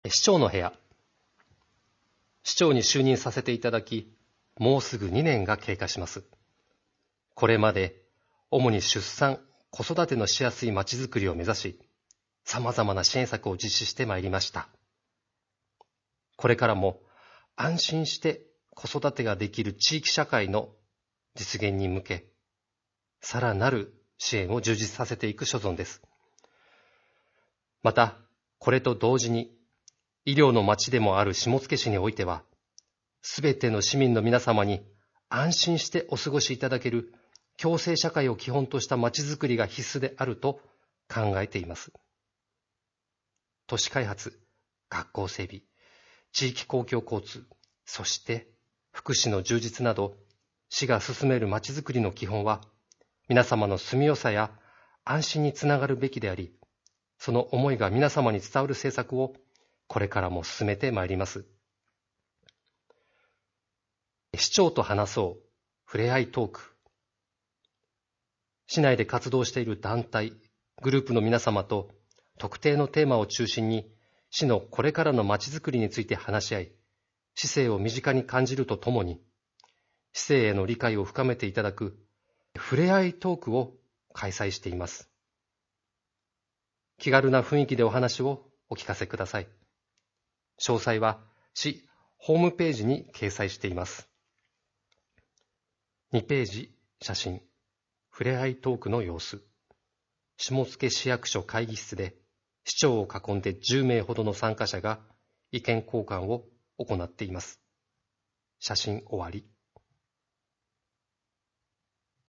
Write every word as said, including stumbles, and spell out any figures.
市長の部屋。市長に就任させていただき、もうすぐにねんが経過します。これまで主に出産、子育てのしやすいまちづくりを目指し、さまざまな支援策を実施してまいりました。これからも安心して子育てができる地域社会の実現に向け、さらなる支援を充実させていく所存です。また、これと同時に、医療の町でもある下野市においては、すべての市民の皆様に安心してお過ごしいただける共生社会を基本とした町づくりが必須であると考えています。都市開発、学校整備、地域公共交通、そして福祉の充実など、市が進める町づくりの基本は、皆様の住みよさや安心につながるべきであり、その思いが皆様に伝わる政策をこれからも進めてまいります。市長と話そう、ふれあいトーク。市内で活動している団体、グループの皆様と特定のテーマを中心に、市のこれからのまちづくりについて話し合い、市政を身近に感じるとともに、市政への理解を深めていただく、ふれあいトークを開催しています。気軽な雰囲気でお話をお聞かせください。詳細は市ホームページに掲載しています。にページ、写真、ふれあいトークの様子。下野市役所会議室で市長を囲んでじゅうめいほどの参加者が意見交換を行っています。写真終わり。